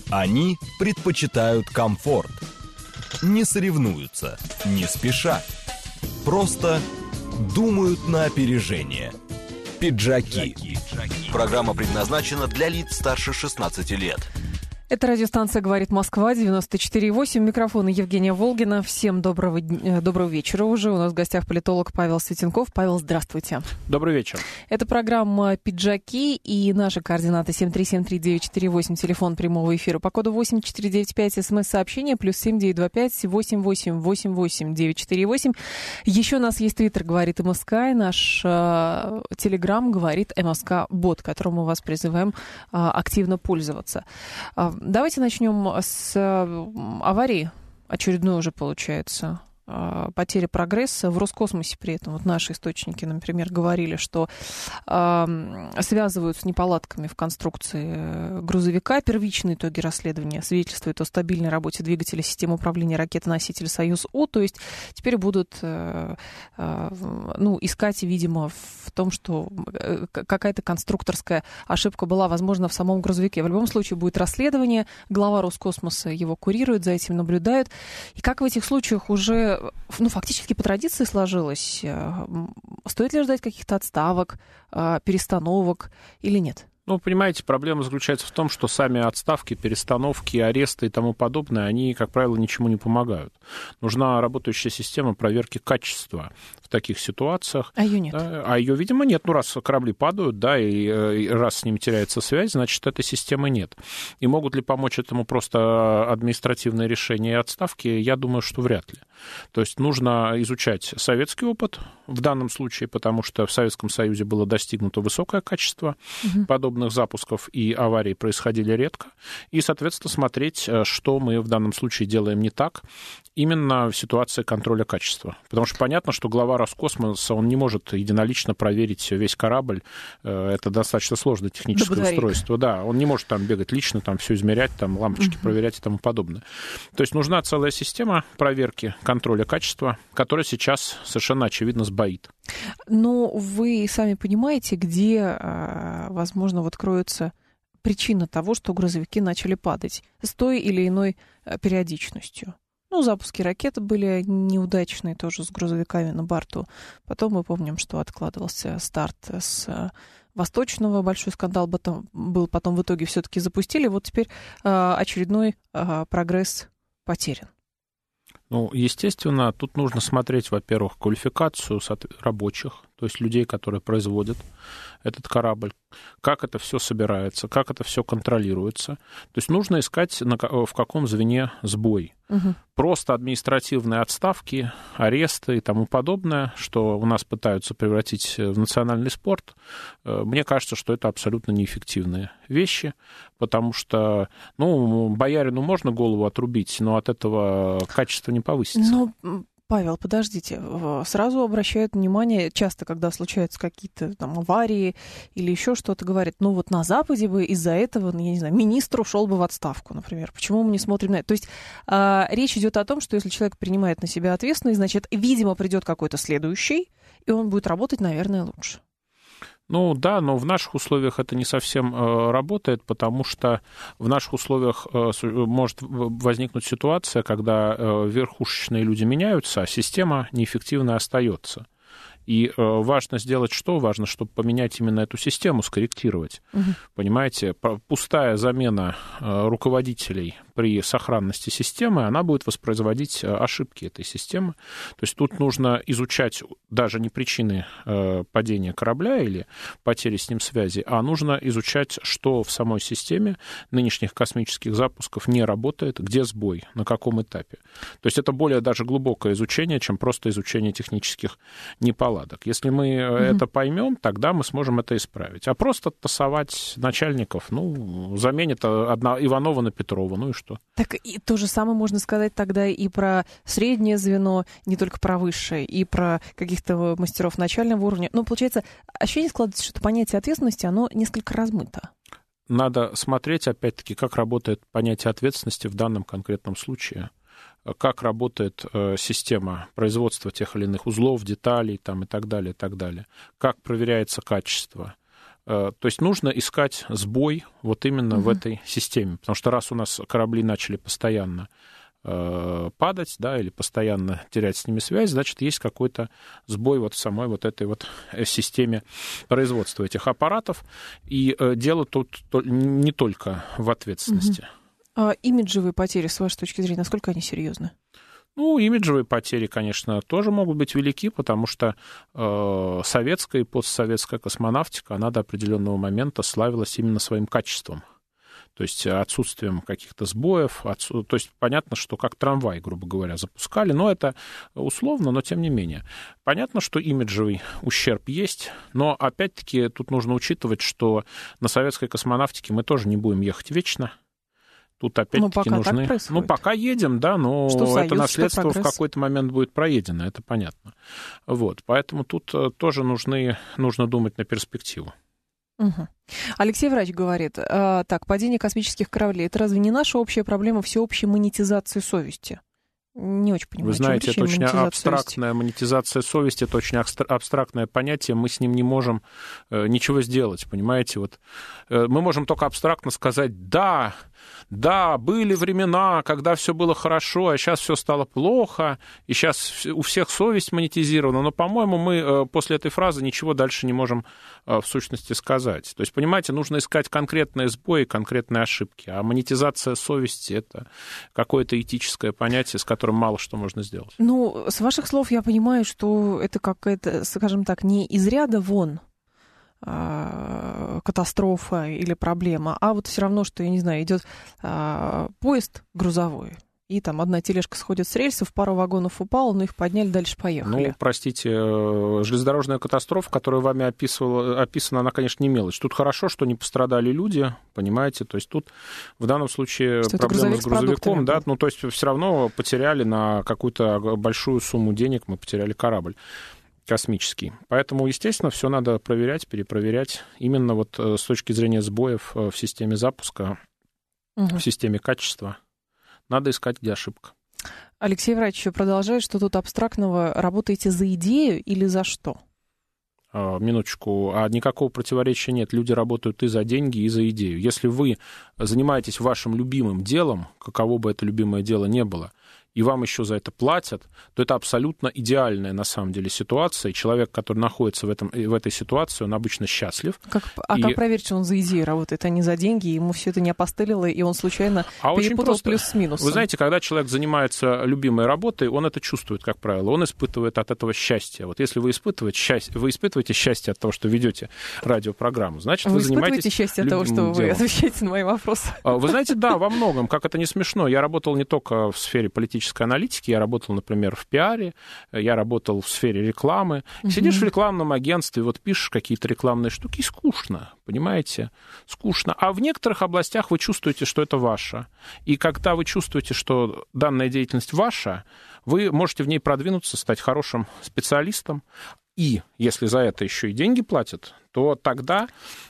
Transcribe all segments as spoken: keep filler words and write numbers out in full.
Они предпочитают комфорт. Не соревнуются, не спешат. Просто думают на опережение. Пиджаки. Программа предназначена для лиц старше шестнадцати лет. Это радиостанция «Говорит Москва», девяносто четыре и восемь. Микрофон Евгения Волгина. Всем доброго, доброго вечера уже. У нас в гостях политолог Павел Светенков. Павел, здравствуйте. Добрый вечер. Это программа «Пиджаки» и наши координаты семь три семь три девять четыре восемь, телефон прямого эфира по коду восемь четыре девять пять, смс-сообщение, плюс семь девять два пять восемь восемь восемь восемь девять четыре восемь. Еще у нас есть твиттер «Говорит МСК», и наш э, телеграм «Говорит МСК Бот», которым мы вас призываем э, активно пользоваться. Давайте начнем с аварии. Очередной уже, получается, потери прогресса в Роскосмосе. При этом вот наши источники, например, говорили, что э, связывают с неполадками в конструкции грузовика. Первичные итоги расследования свидетельствуют о стабильной работе двигателя системы управления ракеты-носителя «Союз-У». То есть теперь будут э, э, ну, искать, видимо, в том, что какая-то конструкторская ошибка была, возможно, в самом грузовике. В любом случае будет расследование. Глава Роскосмоса его курирует, за этим наблюдают. И как в этих случаях уже ну, фактически по традиции сложилось, стоит ли ждать каких-то отставок, перестановок или нет? Ну, понимаете, проблема заключается в том, что сами отставки, перестановки, аресты и тому подобное, они, как правило, ничему не помогают. Нужна работающая система проверки качества в таких ситуациях. А ее нет? Да, а ее, видимо, нет. Ну, раз корабли падают, да, и, и раз с ними теряется связь, значит, этой системы нет. И могут ли помочь этому просто административные решения и отставки? Я думаю, что вряд ли. То есть нужно изучать советский опыт в данном случае, потому что в Советском Союзе было достигнуто высокое качество угу. подобных запусков, и аварии происходили редко, и, соответственно, смотреть, что мы в данном случае делаем не так, именно в ситуации контроля качества. Потому что понятно, что глава Роскосмоса, он не может единолично проверить весь корабль, это достаточно сложное техническое устройство. Да, он не может там бегать лично, там все измерять, там лампочки uh-huh. проверять и тому подобное. То есть нужна целая система проверки контроля качества, которая сейчас совершенно очевидно сбоит. Но вы сами понимаете, где, возможно, вот кроется причина того, что грузовики начали падать с той или иной периодичностью. Ну, запуски ракет были неудачные тоже с грузовиками на борту. Потом мы помним, что откладывался старт с Восточного, большой скандал потом был, потом в итоге все-таки запустили. Вот теперь очередной прогресс потерян. Ну, естественно, тут нужно смотреть, во-первых, квалификацию рабочих, то есть людей, которые производят этот корабль, как это все собирается, как это все контролируется. То есть нужно искать, в каком звене сбой. Угу. Просто административные отставки, аресты и тому подобное, что у нас пытаются превратить в национальный спорт, мне кажется, что это абсолютно неэффективные вещи, потому что, ну, боярину можно голову отрубить, но от этого качество не повысится. Но... Павел, подождите, сразу обращают внимание, часто, когда случаются какие-то там аварии или еще что-то, говорят, ну вот на Западе бы из-за этого, я не знаю, министр ушел бы в отставку, например. Почему мы не смотрим на это? То есть э, речь идет о том, что если человек принимает на себя ответственность, значит, видимо, придет какой-то следующий, и он будет работать, наверное, лучше. Ну да, но в наших условиях это не совсем э, работает, потому что в наших условиях э, может возникнуть ситуация, когда э, верхушечные люди меняются, а система неэффективно остается. И э, важно сделать что? Важно, чтобы поменять именно эту систему, скорректировать. Угу. Понимаете, пустая замена э, руководителей при сохранности системы, она будет воспроизводить ошибки этой системы. То есть тут нужно изучать даже не причины э, падения корабля или потери с ним связи, а нужно изучать, что в самой системе нынешних космических запусков не работает, где сбой, на каком этапе. То есть это более даже глубокое изучение, чем просто изучение технических неполадок. Если мы mm-hmm. это поймем, тогда мы сможем это исправить. А просто тасовать начальников, ну, заменит одна Иванова на Петрова, ну и что? Так и то же самое можно сказать тогда и про среднее звено, не только про высшее, и про каких-то мастеров начального уровня. Но, получается, ощущение складывается, что понятие ответственности, оно несколько размыто. Надо смотреть, опять-таки, как работает понятие ответственности в данном конкретном случае. Как работает э, система производства тех или иных узлов, деталей там, и так далее, и так далее. Как проверяется качество. То есть нужно искать сбой вот именно угу. в этой системе, потому что раз у нас корабли начали постоянно падать, да, или постоянно терять с ними связь, значит, есть какой-то сбой вот в самой вот этой вот системе производства этих аппаратов. И дело тут не только в ответственности. Угу. А имиджевые потери, с вашей точки зрения, насколько они серьезны? Ну, имиджевые потери, конечно, тоже могут быть велики, потому что э, советская и постсоветская космонавтика, она до определенного момента славилась именно своим качеством. То есть отсутствием каких-то сбоев. Отсу... То есть понятно, что как трамвай, грубо говоря, запускали, но это условно, но тем не менее. Понятно, что имиджевый ущерб есть, но опять-таки тут нужно учитывать, что на советской космонавтике мы тоже не будем ехать вечно. Тут опять-таки ну, нужны... Ну, пока едем, да, но что Союз, это наследство в какой-то момент будет проедено, это понятно. Вот, поэтому тут тоже нужны... нужно думать на перспективу. Угу. Алексей Врач говорит, а, так, падение космических кораблей, это разве не наша общая проблема всеобщей монетизации совести? Не очень понимаю. Вы знаете, это очень абстрактная совести. Монетизация совести, это очень абстрактное понятие, мы с ним не можем э, ничего сделать, понимаете? Вот, э, мы можем только абстрактно сказать, да, да, были времена, когда все было хорошо, а сейчас все стало плохо, и сейчас у всех совесть монетизирована, но, по-моему, мы э, после этой фразы ничего дальше не можем э, в сущности сказать. То есть, понимаете, нужно искать конкретные сбои, конкретные ошибки, а монетизация совести — это какое-то этическое понятие, с которым мало что можно сделать. Ну, с ваших слов я понимаю, что это какая-то, скажем так, не из ряда вон катастрофа или проблема, а вот все равно, что, я не знаю, идет а, поезд грузовой, и там одна тележка сходит с рельсов, пару вагонов упала, но их подняли, дальше поехали. Ну, простите, железнодорожная катастрофа, которую вами описывала, описана, она, конечно, не мелочь. Тут хорошо, что не пострадали люди, понимаете, то есть тут в данном случае что проблема с грузовиком, да, ну, то есть все равно потеряли на какую-то большую сумму денег, мы потеряли корабль космический. Поэтому, естественно, все надо проверять, перепроверять. Именно вот с точки зрения сбоев в системе запуска, угу. в системе качества, надо искать, где ошибка. Алексей Врач еще продолжает, что тут абстрактного работаете за идею или за что? Минуточку, а никакого противоречия нет. Люди работают и за деньги, и за идею. Если вы занимаетесь вашим любимым делом, каково бы это любимое дело ни было, и вам еще за это платят, то это абсолютно идеальная на самом деле ситуация. И человек, который находится в, этом, в этой ситуации, он обычно счастлив. Как, а и... как проверить, что он за идею работает, а не за деньги, ему все это не опостылило, и он случайно а перепутал плюс с минусом? Вы знаете, когда человек занимается любимой работой, он это чувствует, как правило. Он испытывает от этого счастье. Вот если вы испытываете счастье, вы испытываете счастье от того, что ведете радиопрограмму, значит, вы, вы занимаетесь счастье от того, что делом. Вы отвечаете на мои вопросы? Вы знаете, да, во многом. Как это не смешно. Я работал не только в сфере политической аналитики, я работал, например, в пиаре, я работал в сфере рекламы. Uh-huh. Сидишь в рекламном агентстве, вот пишешь какие-то рекламные штуки, и скучно, понимаете? Скучно. А в некоторых областях вы чувствуете, что это ваше. И когда вы чувствуете, что данная деятельность ваша, вы можете в ней продвинуться, стать хорошим специалистом. И если за это еще и деньги платят, то тогда,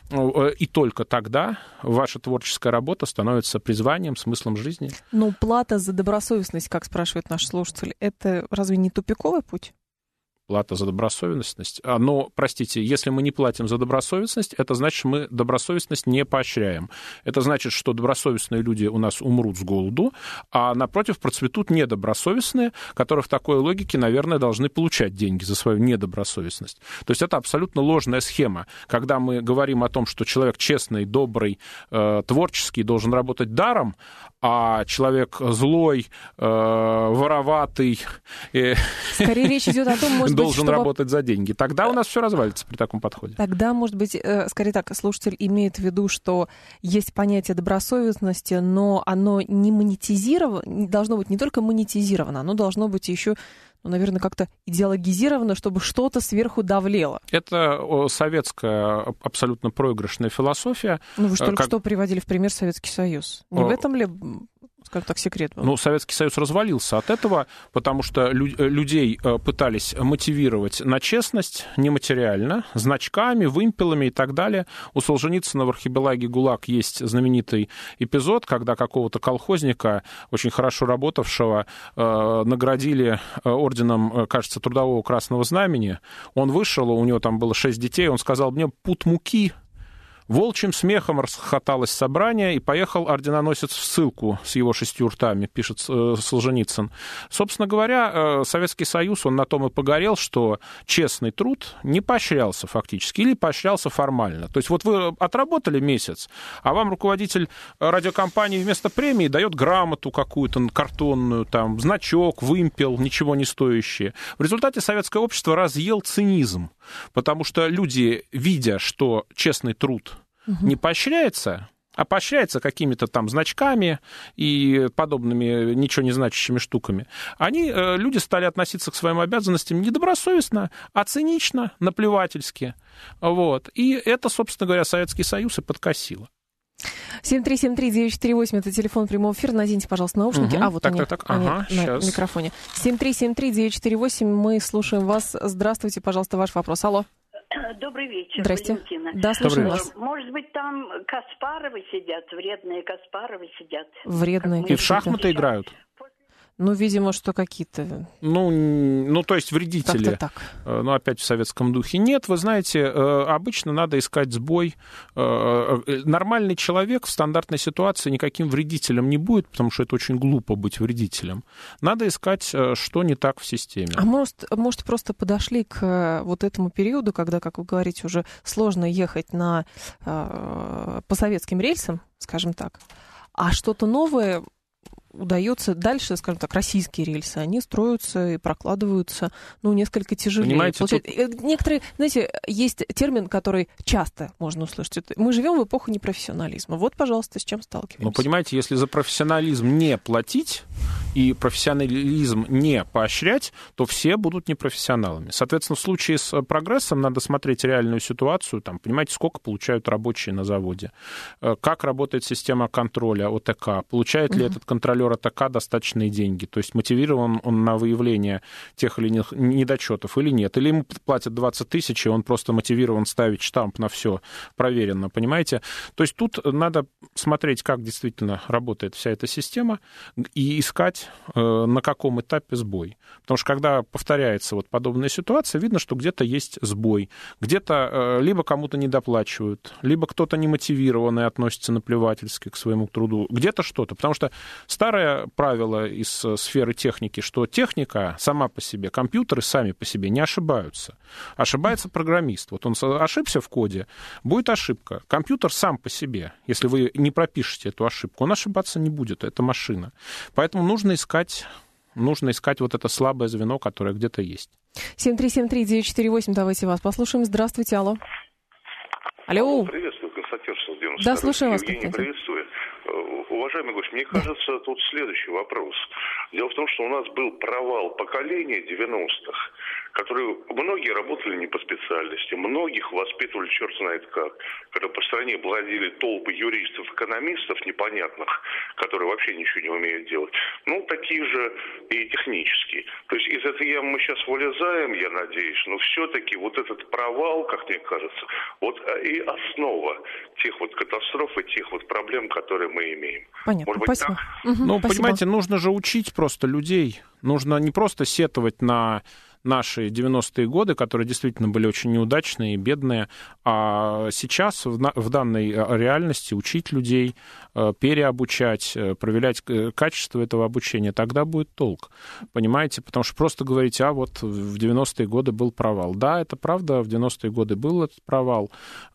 и только тогда, ваша творческая работа становится призванием, смыслом жизни. Но плата за добросовестность, как спрашивает наш слушатель, это разве не тупиковый путь? Плата за добросовестность. Но, простите, если мы не платим за добросовестность, это значит, что мы добросовестность не поощряем. Это значит, что добросовестные люди у нас умрут с голоду, а напротив процветут недобросовестные, которые в такой логике, наверное, должны получать деньги за свою недобросовестность. То есть это абсолютно ложная схема. Когда мы говорим о том, что человек честный, добрый, э, творческий должен работать даром, а человек злой, э, вороватый... Э, Скорее речь идет о том, может должен быть, чтобы... работать за деньги. Тогда у нас все развалится при таком подходе. Тогда, может быть, скорее так, слушатель имеет в виду, что есть понятие добросовестности, но оно не монетизировано, должно быть не только монетизировано, оно должно быть еще, ну, наверное, как-то идеологизировано, чтобы что-то сверху давлело. Это советская абсолютно проигрышная философия. Ну, вы же только как... что приводили в пример Советский Союз. Не О... в этом ли... скажем так, секрет был? Ну, Советский Союз развалился от этого, потому что лю- людей пытались мотивировать на честность нематериально, значками, вымпелами и так далее. У Солженицына в архипелаге ГУЛАГ есть знаменитый эпизод, когда какого-то колхозника, очень хорошо работавшего, э, наградили орденом, кажется, Трудового Красного Знамени. Он вышел, у него там было шесть детей, он сказал: мне пуд муки Волчьим смехом расхохоталось собрание, и поехал орденоносец в ссылку с его шестью ртами, пишет Солженицын. Собственно говоря, Советский Союз, он на том и погорел, что честный труд не поощрялся фактически, или поощрялся формально. То есть вот вы отработали месяц, а вам руководитель радиокомпании вместо премии дает грамоту какую-то картонную, там, значок, вымпел, ничего не стоящее. В результате советское общество разъел цинизм, потому что люди, видя, что честный труд не поощряется, а поощряется какими-то там значками и подобными ничего не значащими штуками, они, люди стали относиться к своим обязанностям не добросовестно, а цинично, наплевательски. Вот. И это, собственно говоря, Советский Союз и подкосило. семь три семь три девять четыре восемь, это телефон прямого эфира. Наденьте, пожалуйста, наушники. Угу. А, вот так, они, так, так. они ага, на сейчас. микрофоне. семь три семь три девять четыре восемь, мы слушаем вас. Здравствуйте, пожалуйста, ваш вопрос. Алло. Добрый вечер, Здрасте. Валентина. Да, слушаем вас. Может быть, там Каспаровы сидят, вредные Каспаровы сидят. Вредные. И в шахматы играют? Ну, видимо, что какие-то... Ну, ну, то есть вредители. Так-то так. Ну, опять в советском духе. Нет, вы знаете, обычно надо искать сбой. Нормальный человек в стандартной ситуации никаким вредителем не будет, потому что это очень глупо быть вредителем. Надо искать, что не так в системе. А может, может просто подошли к вот этому периоду, когда, как вы говорите, уже сложно ехать на, по советским рельсам, скажем так, а что-то новое удается дальше, скажем так, российские рельсы, они строятся и прокладываются, ну, несколько тяжелее. Понимаете, тут... Некоторые, знаете, есть термин, который часто можно услышать. Мы живем в эпоху непрофессионализма. Вот, пожалуйста, с чем сталкиваемся. Ну, понимаете, если за профессионализм не платить и профессионализм не поощрять, то все будут непрофессионалами. Соответственно, в случае с прогрессом надо смотреть реальную ситуацию, там, понимаете, сколько получают рабочие на заводе, как работает система контроля ОТК, получает ли uh-huh. этот контролер ОТК достаточные деньги, то есть мотивирован он на выявление тех или иных недочетов или нет, или ему платят двадцать тысяч, и он просто мотивирован ставить штамп на все проверено, понимаете? То есть тут надо смотреть, как действительно работает вся эта система, и искать, на каком этапе сбой. Потому что когда повторяется вот подобная ситуация, видно, что где-то есть сбой, где-то либо кому-то недоплачивают, либо кто-то немотивированный относится наплевательски к своему труду, где-то что-то, потому что старое правило из сферы техники, что техника сама по себе, компьютеры сами по себе не ошибаются. Ошибается программист. Вот он ошибся в коде, будет ошибка. Компьютер сам по себе, если вы не пропишете эту ошибку, он ошибаться не будет, это машина. Поэтому нужно искать, нужно искать вот это слабое звено, которое где-то есть. семь три семь три девять четыре восемь, давайте вас послушаем. Здравствуйте, алло. Алло. Приветствую, Константин девяносто второй. Да, слушаю вас, Евгений, Константин. приветствую. Уважаемый гость, мне кажется, тут следующий вопрос. Дело в том, что у нас был провал поколения девяностых, которые многие работали не по специальности, многих воспитывали черт знает как, когда по стране бродили толпы юристов, экономистов непонятных, которые вообще ничего не умеют делать. Ну, такие же и технические. То есть из этой ямы мы сейчас вылезаем, я надеюсь, но все-таки вот этот провал, как мне кажется, вот и основа тех вот катастроф и тех вот проблем, которые мы имеем. Понятно, Может быть, спасибо. так? Угу, ну, спасибо. Понимаете, нужно же учить просто людей. Нужно не просто сетовать на наши девяностые годы, которые действительно были очень неудачные и бедные, а сейчас в, на, в данной реальности учить людей, переобучать, проверять качество этого обучения, тогда будет толк, понимаете? Потому что просто говорить, а вот в девяностые годы был провал. Да, это правда, в девяностые годы был этот провал,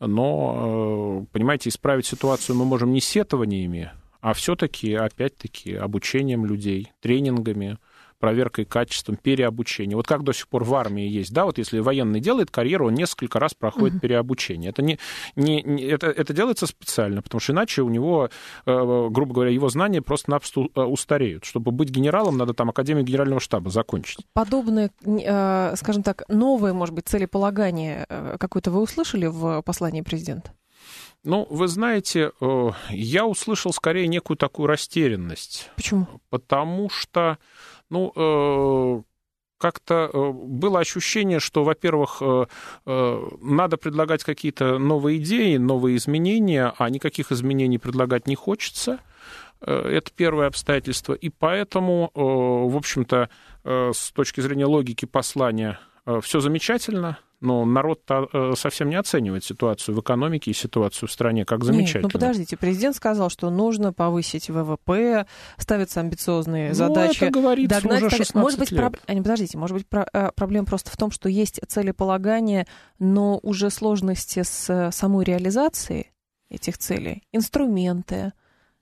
но, понимаете, исправить ситуацию мы можем не сетованиями, а все-таки, опять-таки, обучением людей, тренингами, проверкой качеством, переобучением. Вот как до сих пор в армии есть, да, вот если военный делает карьеру, он несколько раз проходит uh-huh. переобучение. Это, не, не, не, это, это делается специально, потому что иначе у него, э, грубо говоря, его знания просто-напросто устареют. Чтобы быть генералом, надо там Академию Генерального штаба закончить. Подобное, э, скажем так, новое, может быть, целеполагание э, какое-то вы услышали в послании президента? Ну, вы знаете, э, я услышал скорее некую такую растерянность. Почему? Потому что Ну, э, как-то э, было ощущение, что, во-первых, э, э, надо предлагать какие-то новые идеи, новые изменения, а никаких изменений предлагать не хочется. Э, это первое обстоятельство. И поэтому, э, в общем-то, э, с точки зрения логики послания все замечательно, но народ-то совсем не оценивает ситуацию в экономике и ситуацию в стране как замечательно. Нет, ну подождите, президент сказал, что нужно повысить ВВП, ставятся амбициозные ну, задачи. Это говорится догнать, уже шестнадцать может быть, лет. Проб... А, не, подождите, может быть, про... проблема просто в том, что есть целеполагание, но уже сложности с самой реализацией этих целей, инструменты,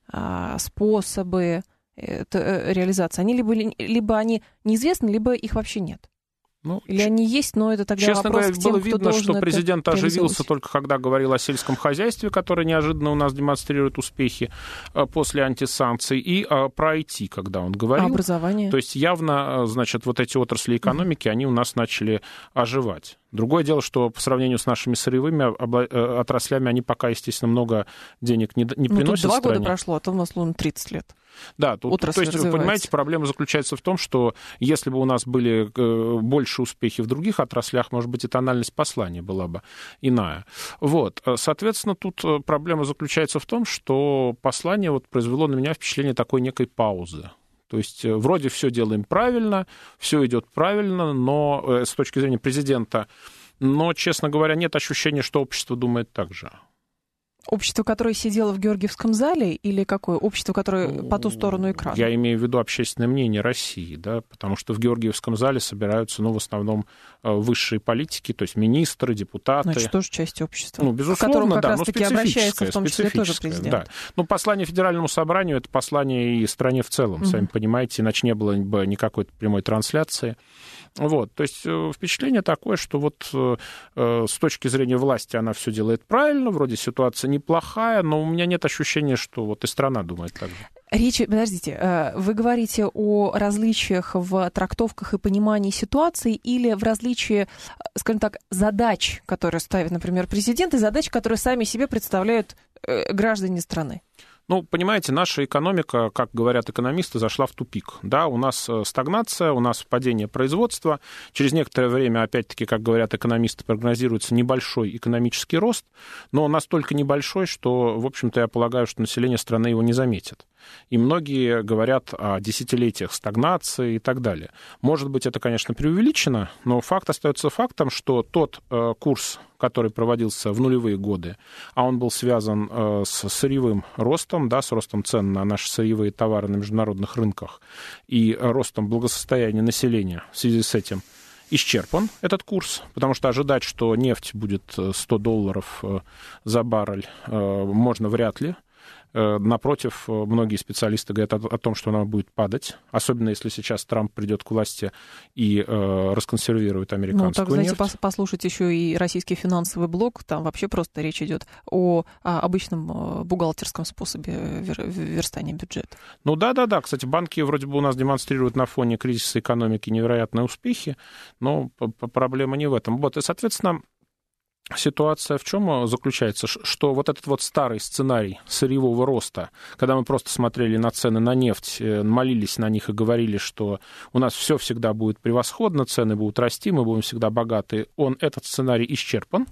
способы реализации, они либо, либо они неизвестны, либо их вообще нет. Ну, Или они есть, но это тогда честно вопрос говоря, к тем, было кто видно, должен что президент оживился реализовывать. только когда говорил о сельском хозяйстве, которое неожиданно у нас демонстрирует успехи после антисанкций, и про ай ти, когда он говорил. А образование? То есть явно, значит, вот эти отрасли экономики, mm-hmm. они у нас начали оживать. Другое дело, что по сравнению с нашими сырьевыми отраслями, они пока, естественно, много денег не, не ну, приносят тут два стране. года прошло, а то у нас, ну, тридцать лет. Да, тут, то есть, вы понимаете, проблема заключается в том, что если бы у нас были больше успехи в других отраслях, может быть, и тональность послания была бы иная. Вот. Соответственно, тут проблема заключается в том, что послание вот произвело на меня впечатление такой некой паузы. То есть вроде все делаем правильно, все идет правильно, но с точки зрения президента, но, честно говоря, нет ощущения, что общество думает так же. Общество, которое сидело в Георгиевском зале, или какое? Общество, которое по ту сторону экрана? Я имею в виду общественное мнение России, да, потому что в Георгиевском зале собираются, ну, в основном высшие политики, то есть министры, депутаты. Значит, тоже часть общества. Ну, безусловно, к которому как да, раз-таки обращается в том числе тоже президент. Да. Ну, послание Федеральному собранию — это послание и стране в целом, mm-hmm. сами понимаете, иначе не было бы никакой прямой трансляции. Вот, то есть впечатление такое, что вот э, с точки зрения власти она все делает правильно, вроде ситуация неплохая, но у меня нет ощущения, что вот и страна думает так же. Речь, подождите, вы говорите о различиях в трактовках и понимании ситуации или в различии, скажем так, задач, которые ставит, например, президент, и задач, которые сами себе представляют граждане страны? Ну, понимаете, наша экономика, как говорят экономисты, зашла в тупик. Да, у нас стагнация, у нас падение производства. Через некоторое время, опять-таки, как говорят экономисты, прогнозируется небольшой экономический рост, но настолько небольшой, что, в общем-то, я полагаю, что население страны его не заметит. И многие говорят о десятилетиях стагнации и так далее. Может быть, это, конечно, преувеличено, но факт остается фактом, что тот э, курс, который проводился в нулевые годы, а он был связан э, с сырьевым ростом, да, с ростом цен на наши сырьевые товары на международных рынках и ростом благосостояния населения в связи с этим, исчерпан этот курс, потому что ожидать, что нефть будет сто долларов за баррель, э, можно вряд ли. Напротив, многие специалисты говорят о, о том, что она будет падать, особенно если сейчас Трамп придет к власти и э, расконсервирует американскую нефть. Ну, так, знаете, пос- послушать еще и российский финансовый блок, там вообще просто речь идет о, о обычном бухгалтерском способе вер- верстания бюджета. Ну да-да-да, кстати, банки вроде бы у нас демонстрируют на фоне кризиса экономики невероятные успехи, но проблема не в этом. Вот, и, соответственно, ситуация в чем заключается? Что вот этот вот старый сценарий сырьевого роста, когда мы просто смотрели на цены на нефть, молились на них и говорили, что у нас все всегда будет превосходно, цены будут расти, мы будем всегда богаты, он, этот сценарий исчерпан,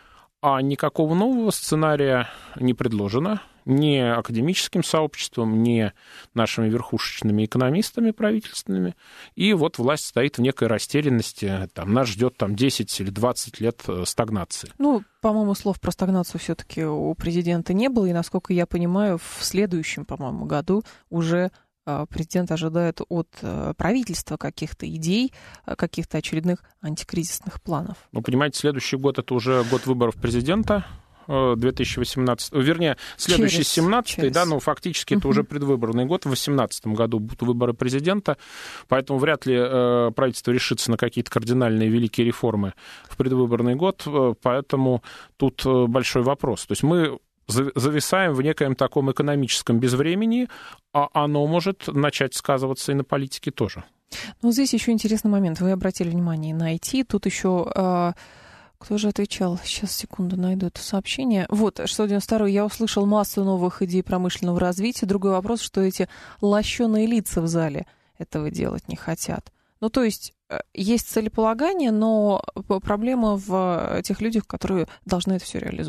а никакого нового сценария не предложено ни академическим сообществом, ни нашими верхушечными экономистами правительственными. И вот власть стоит в некой растерянности. Там, нас ждет там, десять или двадцать лет стагнации. Ну, по-моему, слов про стагнацию все-таки у президента не было. И, насколько я понимаю, в следующем, по-моему, году уже президент ожидает от правительства каких-то идей, каких-то очередных антикризисных планов. Ну, понимаете, следующий год — это уже год выборов президента. две тысячи восемнадцатый, вернее, следующий через, семнадцатый, через. да, но фактически uh-huh. это уже предвыборный год. В две тысячи восемнадцатом году будут выборы президента, поэтому вряд ли э, правительство решится на какие-то кардинальные великие реформы в предвыборный год, поэтому тут большой вопрос. То есть мы зависаем в некоем таком экономическом безвремени, а оно может начать сказываться и на политике тоже. Ну, здесь еще интересный момент. Вы обратили внимание на ай ти. Тут еще... Э, кто же отвечал? Сейчас, секунду, найду это сообщение. Вот, шестьсот девяносто второй. Я услышал массу новых идей промышленного развития. Другой вопрос, что эти лощеные лица в зале этого делать не хотят. Ну, то есть, есть целеполагание, но проблема в тех людях, которые должны это все реализовывать.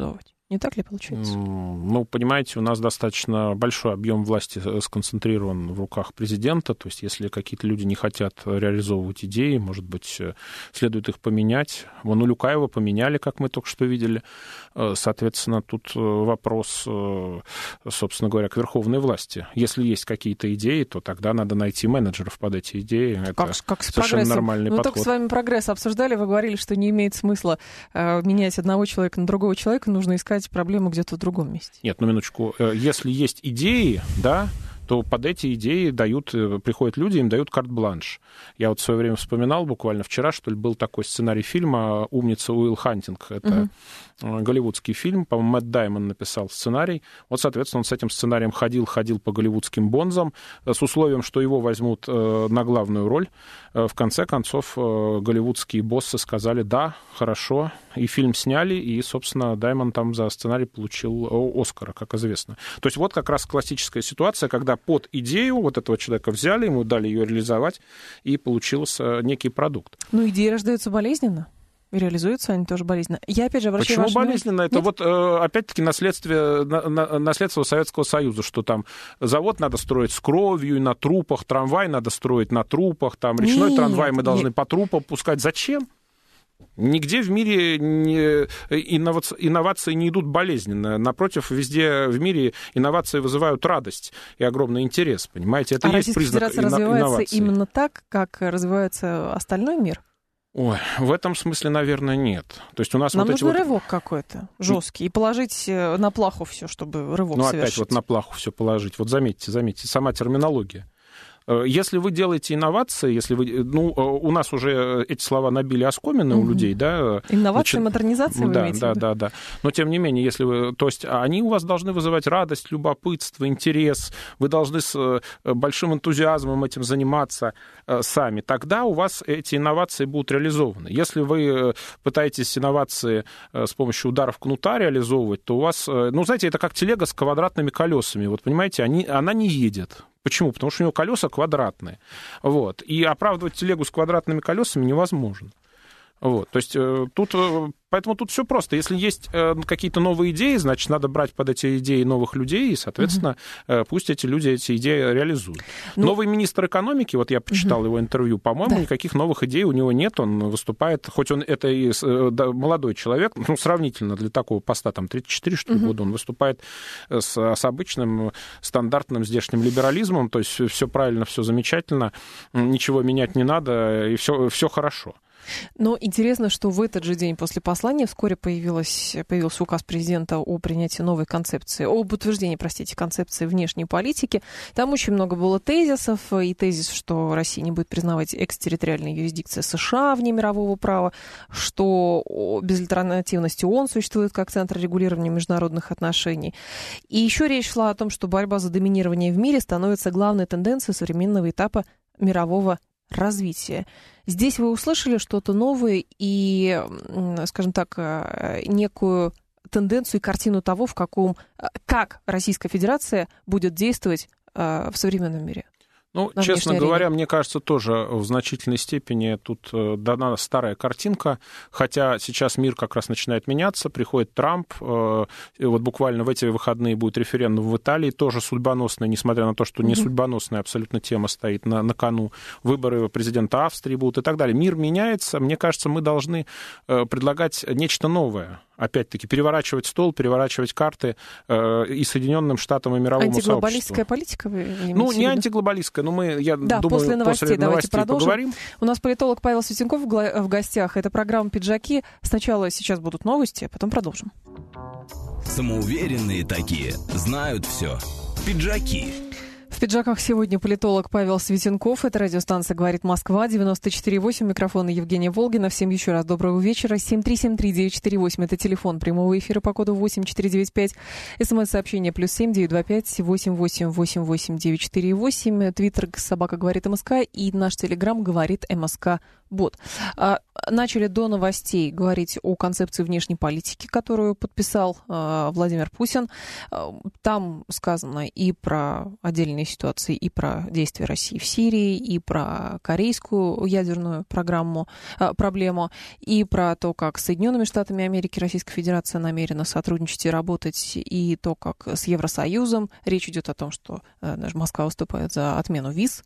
Не так ли получается? Ну, понимаете, у нас достаточно большой объем власти сконцентрирован в руках президента. То есть, если какие-то люди не хотят реализовывать идеи, может быть, следует их поменять. Вон у Люкаева поменяли, как мы только что видели. Соответственно, тут вопрос, собственно говоря, к верховной власти. Если есть какие-то идеи, то тогда надо найти менеджеров под эти идеи. Это как, как с совершенно прогрессом. нормальный Мы подход. только с вами прогресс обсуждали, вы говорили, что не имеет смысла э, менять одного человека на другого человека, нужно искать проблему где-то в другом месте. Нет, ну минуточку. Если есть идеи, да, то под эти идеи дают, приходят люди, им дают карт-бланш. Я вот в свое время вспоминал, буквально вчера, что ли, был такой сценарий фильма «Умница Уилл Хантинг». Это угу. голливудский фильм, по-моему, Мэтт Даймон написал сценарий. Вот, соответственно, он с этим сценарием ходил-ходил по голливудским бонзам с условием, что его возьмут на главную роль. В конце концов, голливудские боссы сказали «да, хорошо», и фильм сняли, и, собственно, Даймон там за сценарий получил Оскара, как известно. То есть вот как раз классическая ситуация, когда под идею вот этого человека взяли, ему дали ее реализовать, и получился некий продукт. Ну, идеи рождаются болезненно. И реализуются они тоже болезненно. Я, опять же, обращаю Почему ваше болезненно? внимание... Это Нет? вот, опять-таки, наследство, наследство Советского Союза, что там завод надо строить с кровью и на трупах, трамвай надо строить на трупах, там речной Нет, трамвай мы должны нет. по трупам пускать. Зачем? Нигде в мире не, инновации не идут болезненно. Напротив, везде в мире инновации вызывают радость и огромный интерес. Понимаете, это а и есть признак Российская Федерация развивается инновации. Именно так, как развивается остальной мир? Ой, в этом смысле, наверное, нет. То есть у нас Нам вот нужен эти рывок вот... какой-то жесткий и положить на плаху все, чтобы рывок ну, совершить. Ну, опять вот на плаху все положить. Вот заметьте, заметьте, сама терминология. Если вы делаете инновации, если вы, ну, у нас уже эти слова набили оскомины угу. у людей, да. Инновация, значит, модернизация, вы да, имеете да, в виду? да, да. Но тем не менее, если вы, то есть они у вас должны вызывать радость, любопытство, интерес. Вы должны с большим энтузиазмом этим заниматься сами. Тогда у вас эти инновации будут реализованы. Если вы пытаетесь инновации с помощью ударов кнута реализовывать, то у вас, ну, знаете, это как телега с квадратными колесами. Вот понимаете, они, она не едет. Почему? Потому что у него колеса квадратные. Вот. И оправдывать телегу с квадратными колесами невозможно. Вот. То есть тут, поэтому тут все просто. Если есть какие-то новые идеи, значит, надо брать под эти идеи новых людей, и, соответственно, угу. пусть эти люди эти идеи реализуют. Ну... Новый министр экономики, вот я почитал угу. его интервью, по-моему, да. никаких новых идей у него нет. Он выступает, хоть он это и да, молодой человек, ну, сравнительно для такого поста, там, тридцать четыре, что ли, угу. года, он выступает с, с обычным стандартным здешним либерализмом, то есть все правильно, все замечательно, ничего менять не надо, и все, все хорошо. Но интересно, что в этот же день после послания вскоре появилась, появился указ президента о принятии новой концепции, об утверждении, простите, концепции внешней политики. Там очень много было тезисов, и тезис, что Россия не будет признавать экстерриториальной юрисдикции США вне мирового права, что безальтернативность ООН существует как центр регулирования международных отношений. И еще речь шла о том, что борьба за доминирование в мире становится главной тенденцией современного этапа мирового развития. Здесь вы услышали что-то новое и, скажем так, некую тенденцию и картину того, в каком, как Российская Федерация будет действовать в современном мире. Ну, честно говоря, мне кажется, тоже в значительной степени тут дана старая картинка, хотя сейчас мир как раз начинает меняться, приходит Трамп, и вот буквально в эти выходные будет референдум в Италии, тоже судьбоносный, несмотря на то, что не судьбоносная абсолютно тема стоит на, на кону, выборы президента Австрии будут и так далее. Мир меняется, мне кажется, мы должны предлагать нечто новое. Опять-таки, переворачивать стол, переворачивать карты э, и Соединенным Штатам, и мировому сообществу. Антиглобалистская политика, вы имеете в виду? Ну, не антиглобалистская, но мы, я да, думаю, после новостей, после давайте новостей продолжим. Поговорим. У нас политолог Павел Светенков в гостях. Это программа «Пиджаки». Сначала сейчас будут новости, а потом продолжим. Самоуверенные такие, знают все. Пиджаки. В пиджаках сегодня политолог Павел Светенков. Это радиостанция «Говорит Москва», девяносто четыре восемь. Микрофон Евгения Волгина. Всем еще раз доброго вечера. семь три семь три девять четыре восемь. Это телефон прямого эфира по коду восемь четыре девять пять. СМС-сообщение плюс семь девять два пять восемь восемь восемь восемь девять четыре восемь. Твиттер «Собака говорит МСК» и наш телеграм «Говорит МСК Бот». Начали до новостей говорить о концепции внешней политики, которую подписал Владимир Путин. Там сказано и про отдельные сложной ситуации и про действия России в Сирии, и про корейскую ядерную программу, э, проблему, и про то, как с Соединенными Штатами Америки Российская Федерация намерена сотрудничать и работать, и то, как с Евросоюзом. Речь идет о том, что э, даже Москва выступает за отмену виз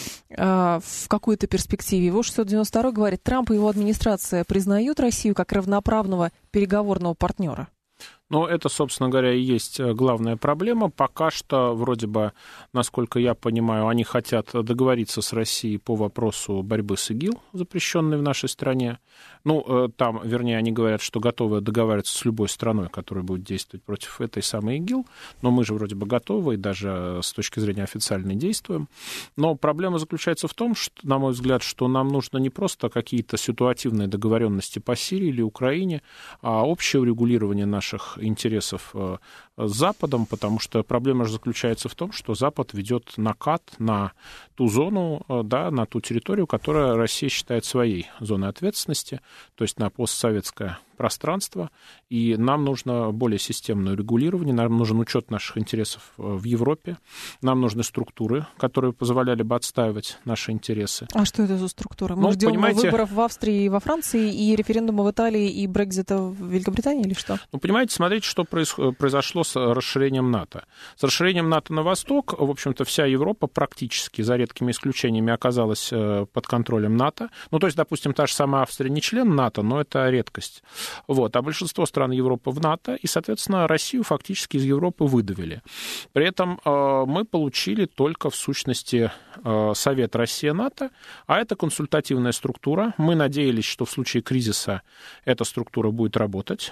э, в какой-то перспективе. Его шестьсот девяносто второй говорит, Трамп и его администрация признают Россию как равноправного переговорного партнера. Но это, собственно говоря, и есть главная проблема. Пока что, вроде бы, насколько я понимаю, они хотят договориться с Россией по вопросу борьбы с ИГИЛ, запрещенной в нашей стране. Ну, там, вернее, они говорят, что готовы договариваться с любой страной, которая будет действовать против этой самой ИГИЛ. Но мы же вроде бы готовы, и даже с точки зрения официальной действуем. Но проблема заключается в том, что, на мой взгляд, что нам нужно не просто какие-то ситуативные договоренности по Сирии или Украине, а общее урегулирование наших интересов с Западом, потому что проблема же заключается в том, что Запад ведет накат на ту зону, да, на ту территорию, которую Россия считает своей зоной ответственности, то есть на постсоветское пространство, и нам нужно более системное регулирование, нам нужен учет наших интересов в Европе, нам нужны структуры, которые позволяли бы отстаивать наши интересы. А что это за структуры? Мы ну, ждем понимаете... выборов в Австрии и во Франции, и референдума в Италии, и Брексита в Великобритании, или что? Ну, понимаете, смотрите, что произошло с расширением НАТО. С расширением НАТО на восток, в общем-то, вся Европа практически, за редкими исключениями, оказалась под контролем НАТО. Ну, то есть, допустим, та же самая Австрия не член НАТО, но это редкость. Вот. А большинство стран Европы в НАТО, и, соответственно, Россию фактически из Европы выдавили. При этом э, мы получили только, в сущности, э, Совет Россия-НАТО, а это консультативная структура. Мы надеялись, что в случае кризиса эта структура будет работать.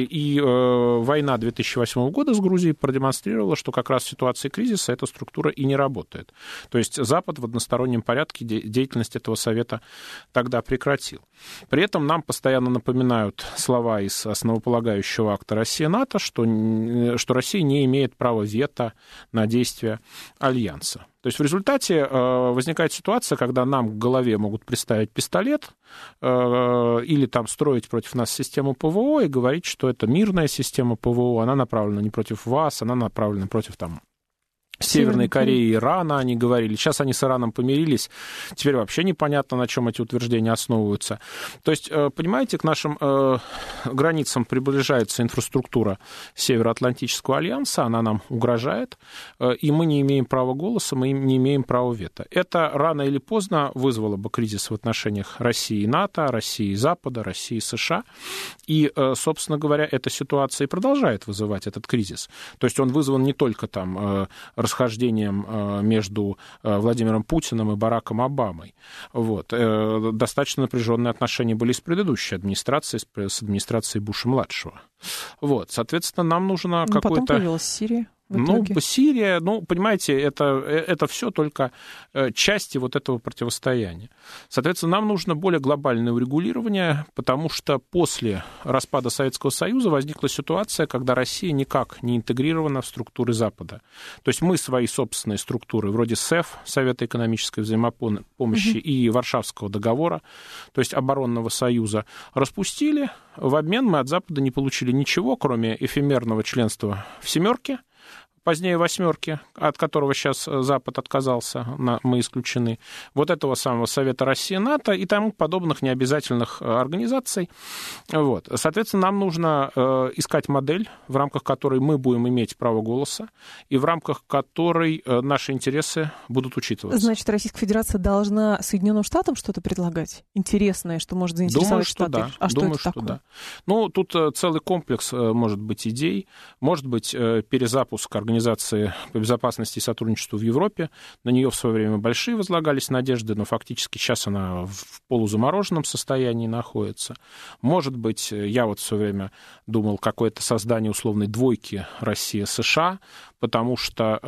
И э, война две тысячи восьмого года с Грузией продемонстрировала, что как раз в ситуации кризиса эта структура и не работает. То есть Запад в одностороннем порядке де- деятельность этого совета тогда прекратил. При этом нам постоянно напоминают слова из основополагающего акта Россия-НАТО, что, что Россия не имеет права вето на действия Альянса. То есть в результате э, возникает ситуация, когда нам к голове могут приставить пистолет э, или там строить против нас систему ПВО и говорить, что это мирная система ПВО, она направлена не против вас, она направлена против там Северной Кореи, Ирана, они говорили. Сейчас они с Ираном помирились. Теперь вообще непонятно, на чем эти утверждения основываются. То есть, понимаете, к нашим э, границам приближается инфраструктура Североатлантического альянса, она нам угрожает, э, и мы не имеем права голоса, мы не имеем права вето. Это рано или поздно вызвало бы кризис в отношениях России и НАТО, России и Запада, России и США. И, э, собственно говоря, эта ситуация и продолжает вызывать этот кризис. То есть он вызван не только там э, расхождением между Владимиром Путиным и Бараком Обамой. Вот. Достаточно напряженные отношения были с предыдущей администрацией, с администрацией Буша-младшего. Вот. Соответственно, нам нужно ну, какое-то... Потом появилась Сирия. Ну, Сирия, ну, понимаете, это, это все только части вот этого противостояния. Соответственно, нам нужно более глобальное урегулирование, потому что после распада Советского Союза возникла ситуация, когда Россия никак не интегрирована в структуры Запада. То есть мы свои собственные структуры, вроде СЭФ, Совета экономической взаимопомощи, угу. и Варшавского договора, то есть оборонного союза, распустили. В обмен мы от Запада не получили ничего, кроме эфемерного членства в «семерке», позднее восьмерки, от которого сейчас Запад отказался, мы исключены, вот этого самого Совета Россия-НАТО и тому подобных необязательных организаций. Вот. Соответственно, нам нужно искать модель, в рамках которой мы будем иметь право голоса и в рамках которой наши интересы будут учитываться. Значит, Российская Федерация должна Соединенным Штатам что-то предлагать интересное, что может заинтересовать Думаю, что Штаты? Да. А что Думаю, это что такое? Да. Ну, тут целый комплекс, может быть, идей, может быть, перезапуск организации Организации по безопасности и сотрудничеству в Европе. На нее в свое время большие возлагались надежды, но фактически сейчас она в полузамороженном состоянии находится. Может быть, я вот в свое время думал, какое-то создание условной двойки Россия-США, потому что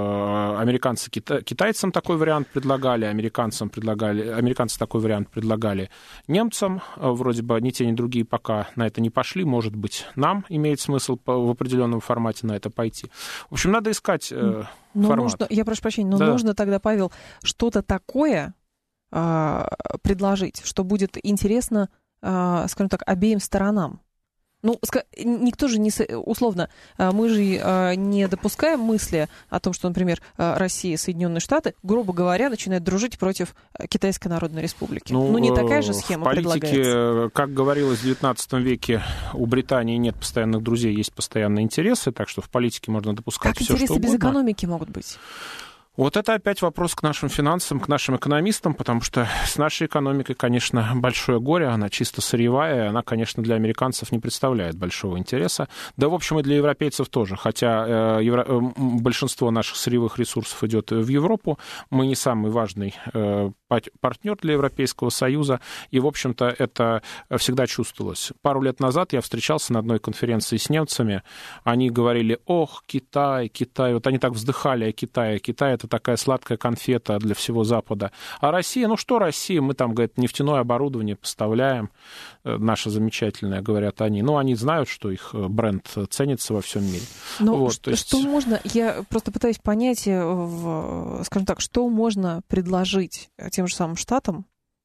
э, американцы кита- китайцам такой вариант предлагали, американцам предлагали, американцы такой вариант предлагали немцам. Вроде бы ни те, ни другие пока на это не пошли. Может быть, нам имеет смысл по, в определенном формате на это пойти. В общем, надо искать э, но формат. Нужно, я прошу прощения, но да. нужно тогда, Павел, что-то такое э, предложить, что будет интересно, э, скажем так, обеим сторонам. Ну, никто же не... Условно, мы же не допускаем мысли о том, что, например, Россия и Соединенные Штаты, грубо говоря, начинают дружить против Китайской Народной Республики. Ну, ну не такая же схема предлагается. В политике, как говорилось в девятнадцатом веке, у Британии нет постоянных друзей, есть постоянные интересы, так что в политике можно допускать как все, что угодно. Как интересы без экономики могут быть? Вот это опять вопрос к нашим финансам, к нашим экономистам, потому что с нашей экономикой, конечно, большое горе, она чисто сырьевая, она, конечно, для американцев не представляет большого интереса. Да, в общем, и для европейцев тоже, хотя э, евро... большинство наших сырьевых ресурсов идет в Европу, мы не самый важный э, партнер для Европейского Союза, и, в общем-то, это всегда чувствовалось. Пару лет назад я встречался на одной конференции с немцами, они говорили: ох, Китай, Китай, вот они так вздыхали о Китае, Китай — это такая сладкая конфета для всего Запада. А Россия, ну что Россия, мы там, говорят, нефтяное оборудование поставляем, наше замечательное, говорят они. Ну, они знают, что их бренд ценится во всем мире. Но вот, что, есть... что можно, я просто пытаюсь понять, в, скажем так, что можно предложить тем же самым Штатам,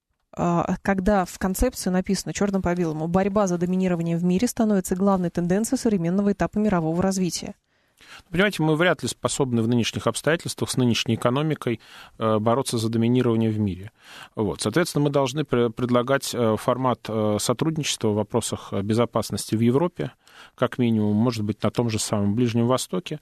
когда в концепции написано черным по белому: борьба за доминирование в мире становится главной тенденцией современного этапа мирового развития. Понимаете, мы вряд ли способны в нынешних обстоятельствах с нынешней экономикой бороться за доминирование в мире. Вот. Соответственно, мы должны предлагать формат сотрудничества в вопросах безопасности в Европе, как минимум, может быть, на том же самом Ближнем Востоке,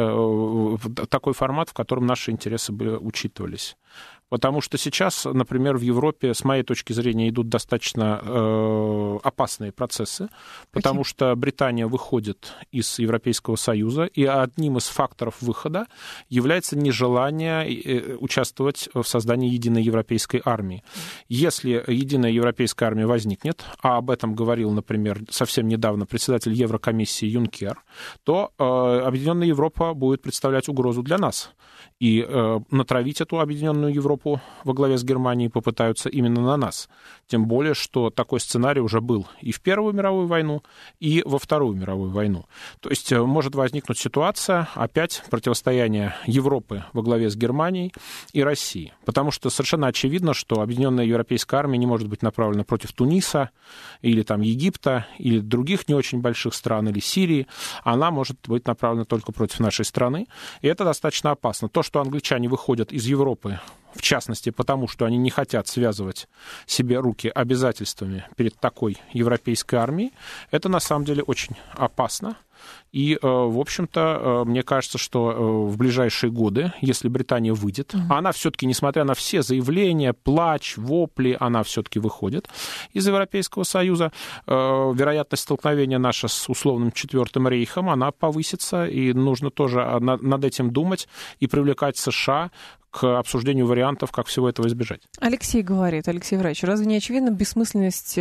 такой формат, в котором наши интересы бы учитывались. Потому что сейчас, например, в Европе, с моей точки зрения, идут достаточно э, опасные процессы, потому Какие? что Британия выходит из Европейского Союза, и одним из факторов выхода является нежелание участвовать в создании единой европейской армии. Если единая европейская армия возникнет, а об этом говорил, например, совсем недавно председатель Еврокомиссии Юнкер, то э, Объединенная Европа будет представлять угрозу для нас. И э, натравить эту Объединенную Европу во главе с Германией попытаются именно на нас. Тем более, что такой сценарий уже был и в Первую мировую войну, и во Вторую мировую войну. То есть э, может возникнуть ситуация, опять, противостояние Европы во главе с Германией и Россией. Потому что совершенно очевидно, что Объединенная Европейская армия не может быть направлена против Туниса, или там Египта, или других не очень больших стран, или Сирии. Она может быть направлена только против нашей страны. И это достаточно опасно. То, что англичане выходят из Европы, в частности, потому что они не хотят связывать себе руки обязательствами перед такой европейской армией, это на самом деле очень опасно. И, в общем-то, мне кажется, что в ближайшие годы, если Британия выйдет, mm-hmm. она все-таки, несмотря на все заявления, плач, вопли, она все-таки выходит из Европейского Союза, вероятность столкновения наша с условным Четвертым рейхом, она повысится, и нужно тоже над этим думать и привлекать США к обсуждению вариантов, как всего этого избежать. Алексей говорит, Алексей Врач, разве не очевидна бессмысленность,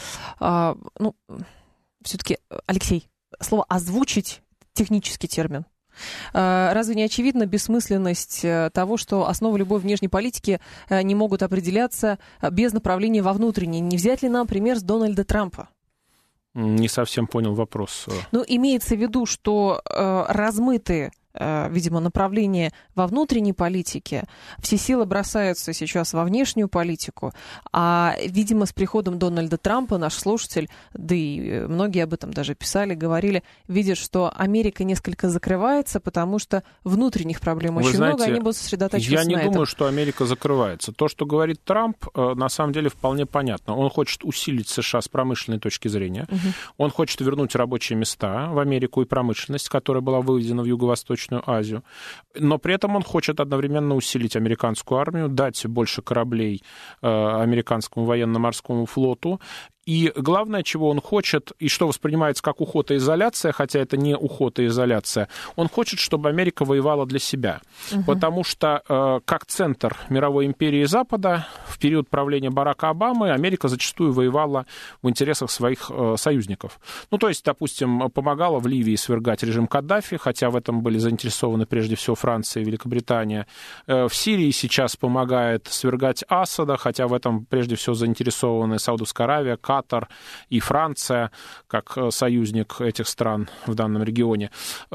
а, ну, все-таки, Алексей, слово «озвучить» — технический термин. Разве не очевидна бессмысленность того, что основы любой внешней политики не могут определяться без направления во внутренней? Не взять ли нам пример с Дональда Трампа? Не совсем понял вопрос. Ну, имеется в виду, что э, размытые, э, видимо, направления во внутренней политике, все силы бросаются сейчас во внешнюю политику, а, видимо, с приходом Дональда Трампа наш слушатель, да и многие об этом даже писали, говорили, видят, что Америка несколько закрывается, потому что внутренних проблем Вы очень знаете, много, они будут сосредотачиваться на этом. Я не думаю, что Америка закрывается. То, что говорит Трамп, на самом деле вполне понятно. Он хочет усилить США с промышленной точки зрения. Угу. Он хочет вернуть рабочие места в Америку и промышленность, которая была выведена в Юго-Восточную Азию. Но при этом он хочет одновременно усилить американскую армию, дать больше кораблей э, американскому военно-морскому флоту. И главное, чего он хочет, и что воспринимается как уход и изоляция, хотя это не уход и изоляция, он хочет, чтобы Америка воевала для себя. Угу. Потому что э, как центр мировой империи Запада в период правления Барака Обамы Америка зачастую воевала в интересах своих э, союзников. Ну, то есть, допустим, помогала в Ливии свергать режим Каддафи, хотя в этом были заинтересованы прежде всего Франция и Великобритания. Э, в Сирии сейчас помогает свергать Асада, хотя в этом прежде всего заинтересованы Саудовская Аравия, Катар и Франция, как союзник этих стран в данном регионе.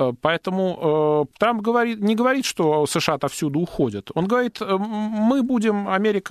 Поэтому Трамп говорит, не говорит, что США отовсюду уходят. Он говорит, мы будем, Америка, работать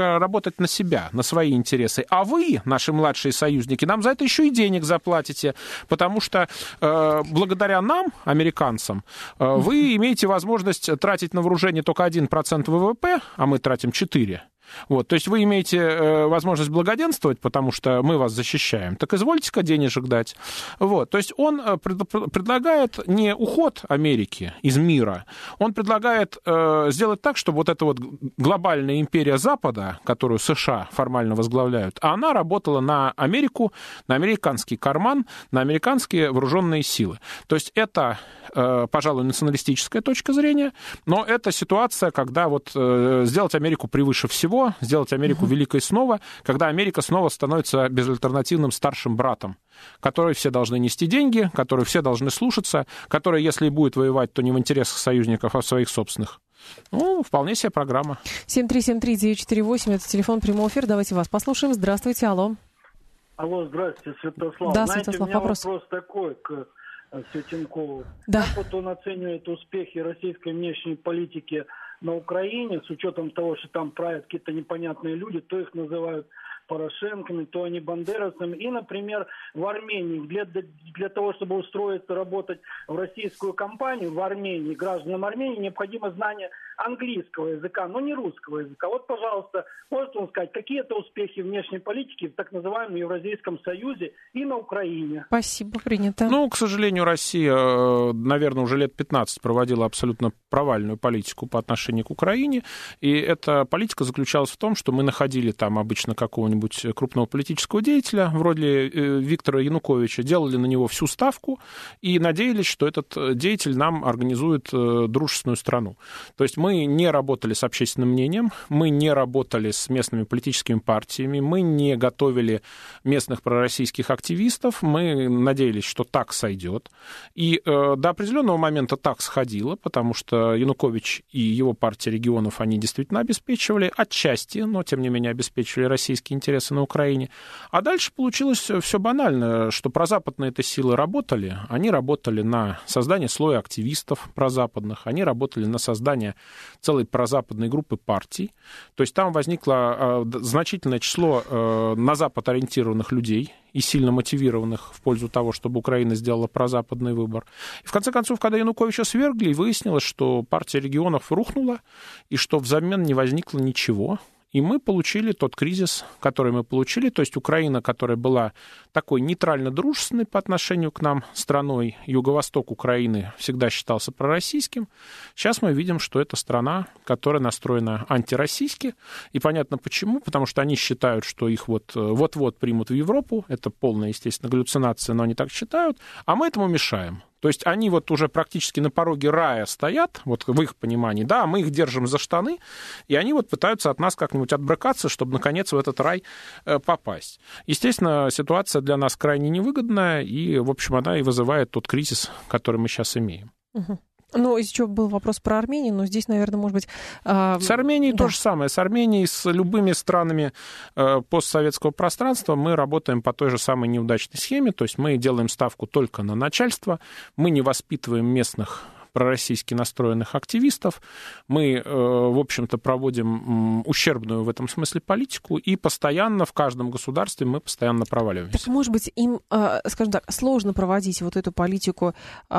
работать на себя, на свои интересы. А вы, наши младшие союзники, нам за это еще и денег заплатите, потому что э, благодаря нам, американцам, э, вы имеете возможность тратить на вооружение только один процент ВВП, а мы тратим четыре процента. Вот, то есть вы имеете э, возможность благоденствовать, потому что мы вас защищаем, так извольте-ка денежек дать. Вот, то есть он э, пред, предлагает не уход Америки из мира, он предлагает э, сделать так, чтобы вот эта вот глобальная империя Запада, которую США формально возглавляют, она работала на Америку, на американский карман, на американские вооруженные силы. То есть это, э, пожалуй, националистическая точка зрения, но это ситуация, когда вот э, сделать Америку превыше всего, сделать Америку великой снова, когда Америка снова становится безальтернативным старшим братом, который все должны нести деньги, который все должны слушаться, который, если и будет воевать, то не в интересах союзников, а в своих собственных. Ну, вполне себе программа. семь три семь три девять четыре восемь, это телефон прямого эфира. Давайте вас послушаем. Здравствуйте, алло. Алло, здравствуйте, Святослав. Да, Знаете, Святослав, у меня вопрос. вопрос такой к Светенкову. Да. Как вот он оценивает успехи российской внешней политики на Украине, с учетом того, что там правят какие-то непонятные люди, то их называют Порошенками, то они бандеровцами. И, например, в Армении, для, для того, чтобы устроиться, работать в российскую компанию, в Армении, гражданам Армении, необходимо знание английского языка, но не русского языка. Вот, пожалуйста, может он сказать, какие это успехи внешней политики в так называемом Евразийском Союзе и на Украине? Спасибо, принято. Ну, к сожалению, Россия, наверное, уже лет пятнадцать проводила абсолютно провальную политику по отношению к Украине, и эта политика заключалась в том, что мы находили там обычно какого-нибудь крупного политического деятеля, вроде Виктора Януковича, делали на него всю ставку и надеялись, что этот деятель нам организует дружественную страну. То есть мы не работали с общественным мнением, мы не работали с местными политическими партиями, мы не готовили местных пророссийских активистов, мы надеялись, что так сойдет. И э, до определенного момента так сходило, потому что Янукович и его партия регионов, они действительно обеспечивали отчасти, но тем не менее обеспечивали российские интересы на Украине. А дальше получилось все банально, что прозападные-то силы работали, они работали на создание слоя активистов прозападных, они работали на создание целой прозападной группы партий. То есть там возникло э, значительное число э, на Запад ориентированных людей и сильно мотивированных в пользу того, чтобы Украина сделала прозападный выбор. И в конце концов, когда Януковича свергли, выяснилось, что партия регионов рухнула, и что взамен не возникло ничего. И мы получили тот кризис, который мы получили, то есть Украина, которая была такой нейтрально-дружественной по отношению к нам страной, юго-восток Украины всегда считался пророссийским. Сейчас мы видим, что это страна, которая настроена антироссийски, и понятно почему, потому что они считают, что их вот, вот-вот примут в Европу, это полная, естественно, галлюцинация, но они так считают, а мы этому мешаем. То есть они вот уже практически на пороге рая стоят, вот в их понимании, да, мы их держим за штаны, и они вот пытаются от нас как-нибудь отбрыкаться, чтобы, наконец, в этот рай попасть. Естественно, ситуация для нас крайне невыгодная, и, в общем, она и вызывает тот кризис, который мы сейчас имеем. Угу. Ну, еще был вопрос про Армению, но здесь, наверное, может быть... Э... С Арменией да. то же самое. С Арменией, с любыми странами э, постсоветского пространства мы работаем по той же самой неудачной схеме, то есть мы делаем ставку только на начальство, мы не воспитываем местных пророссийски настроенных активистов, мы, в общем-то, проводим ущербную в этом смысле политику, и постоянно в каждом государстве мы постоянно проваливаемся. Так, может быть, им, скажем так, сложно проводить вот эту политику,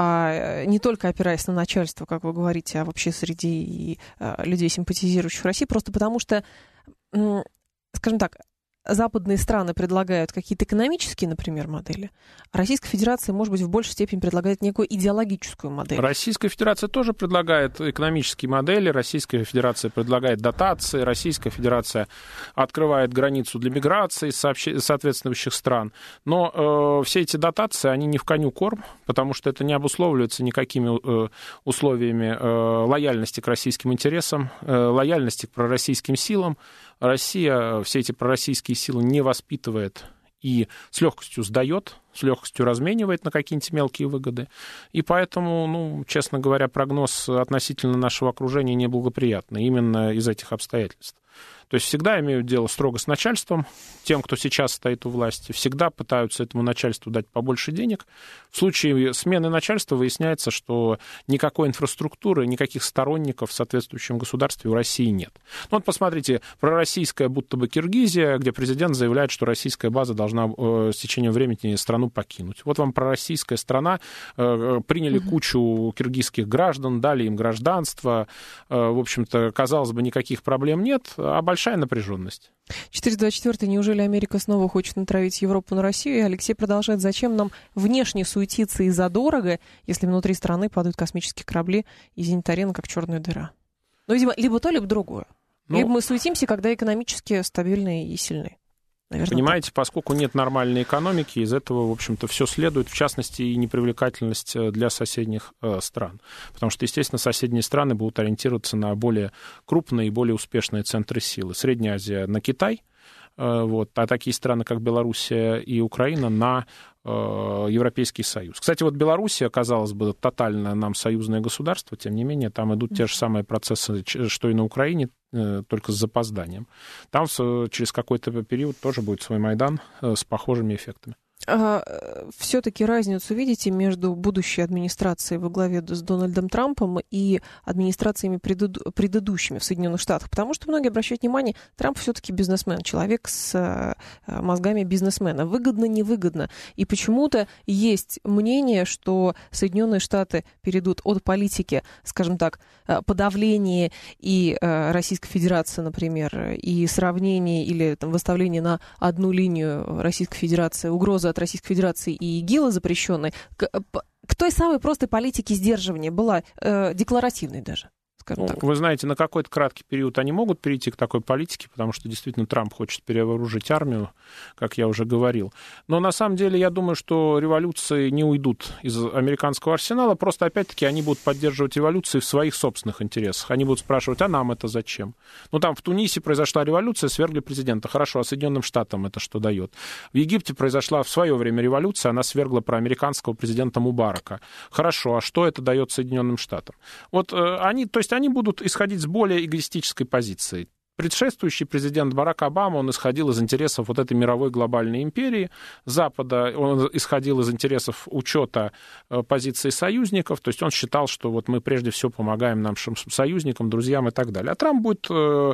не только опираясь на начальство, как вы говорите, а вообще среди людей, симпатизирующих России, просто потому что, скажем так, западные страны предлагают какие-то экономические, например, модели, а Российская Федерация, может быть, в большей степени предлагает некую идеологическую модель. Российская Федерация тоже предлагает экономические модели, Российская Федерация предлагает дотации, Российская Федерация открывает границу для миграции соответствующих стран. Но э, все эти дотации, они не в коню корм, потому что это не обусловливается никакими э, условиями э, лояльности к российским интересам, э, лояльности к пророссийским силам. Россия все эти пророссийские силы не воспитывает и с легкостью сдает с легкостью разменивает на какие-нибудь мелкие выгоды. И поэтому, ну, честно говоря, прогноз относительно нашего окружения неблагоприятный именно из этих обстоятельств. То есть всегда имеют дело строго с начальством, тем, кто сейчас стоит у власти, всегда пытаются этому начальству дать побольше денег. В случае смены начальства выясняется, что никакой инфраструктуры, никаких сторонников в соответствующем государстве у России нет. Ну вот посмотрите, пророссийская будто бы Киргизия, где президент заявляет, что российская база должна э, с течением времени страну покинуть. Вот вам пророссийская страна, э, приняли mm-hmm. кучу киргизских граждан, дали им гражданство, э, в общем-то, казалось бы, никаких проблем нет, а большая напряженность. четыреста двадцать четыре. Неужели Америка снова хочет натравить Европу на Россию? И Алексей продолжает. Зачем нам внешне суетиться и задорого, если внутри страны падают космические корабли и зенит-арена, как черная дыра? Ну, видимо, либо то, либо другое. Ну, либо мы суетимся, когда экономически стабильные и сильные. Наверное, понимаете, так. Поскольку нет нормальной экономики, из этого, в общем-то, все следует, в частности, и непривлекательность для соседних э, стран. Потому что, естественно, соседние страны будут ориентироваться на более крупные и более успешные центры силы. Средняя Азия на Китай, э, вот, а такие страны, как Белоруссия и Украина, на э, Европейский Союз. Кстати, вот Белоруссия, казалось бы, тотально нам союзное государство, тем не менее, там идут те же самые процессы, что и на Украине, только с запозданием. Там через какой-то период тоже будет свой Майдан с похожими эффектами. А, все-таки разницу видите между будущей администрацией во главе с Дональдом Трампом и администрациями преду- предыдущими в Соединенных Штатах? Потому что многие обращают внимание, Трамп все-таки бизнесмен, человек с мозгами бизнесмена. Выгодно, невыгодно. И почему-то есть мнение, что Соединенные Штаты перейдут от политики, скажем так, подавления и Российской Федерации, например, и сравнения или там, выставления на одну линию Российской Федерации, угрозы от Российской Федерации и ИГИЛа запрещенной, к, к той самой простой политике сдерживания была э, декларативной даже. Ну, вы знаете, на какой-то краткий период они могут перейти к такой политике, потому что действительно Трамп хочет перевооружить армию, как я уже говорил. Но на самом деле я думаю, что революции не уйдут из американского арсенала, просто опять-таки они будут поддерживать революции в своих собственных интересах. Они будут спрашивать, а нам это зачем? Ну там в Тунисе произошла революция, свергли президента. Хорошо, а Соединенным Штатам это что дает? В Египте произошла в свое время революция, она свергла проамериканского президента Мубарака. Хорошо, а что это дает Соединенным Штатам? Вот э, они, то есть они будут исходить с более эгоистической позиции. Предшествующий президент Барак Обама, он исходил из интересов вот этой мировой глобальной империи Запада, он исходил из интересов учета позиции союзников, то есть он считал, что вот мы прежде всего помогаем нашим союзникам, друзьям и так далее. А Трамп будет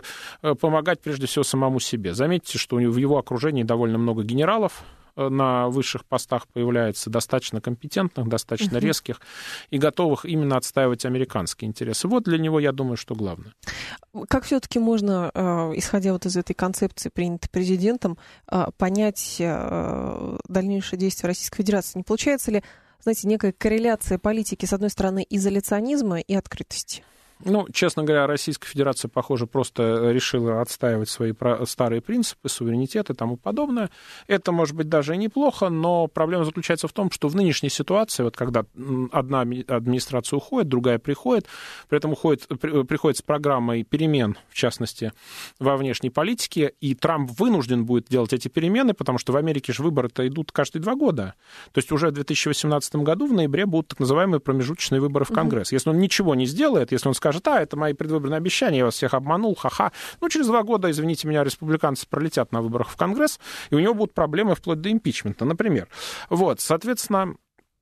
помогать прежде всего самому себе. Заметьте, что в его окружении довольно много генералов, на высших постах появляется, достаточно компетентных, достаточно uh-huh. резких и готовых именно отстаивать американские интересы. Вот для него, я думаю, что главное. Как все-таки можно, исходя вот из этой концепции, принятой президентом, понять дальнейшие действия Российской Федерации? Не получается ли, знаете, некая корреляция политики, с одной стороны, изоляционизма и открытости? Ну, честно говоря, Российская Федерация, похоже, просто решила отстаивать свои старые принципы, суверенитет и тому подобное. Это, может быть, даже и неплохо, но проблема заключается в том, что в нынешней ситуации, вот когда одна администрация уходит, другая приходит, при этом уходит, приходит с программой перемен, в частности, во внешней политике, и Трамп вынужден будет делать эти перемены, потому что в Америке же выборы-то идут каждые два года. То есть уже в две тысячи восемнадцатом году в ноябре будут так называемые промежуточные выборы в Конгресс. Если он ничего не сделает, если он скажет, скажет, а, это мои предвыборные обещания, я вас всех обманул, ха-ха. Ну, через два года, извините меня, республиканцы пролетят на выборах в Конгресс, и у него будут проблемы вплоть до импичмента, например. Вот, соответственно,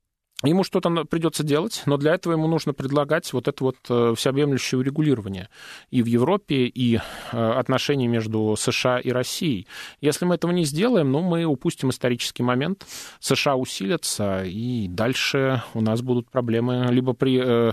ему что-то придется делать, но для этого ему нужно предлагать вот это вот всеобъемлющее урегулирование и в Европе, и отношения между США и Россией. Если мы этого не сделаем, ну, мы упустим исторический момент, США усилятся, и дальше у нас будут проблемы либо при э,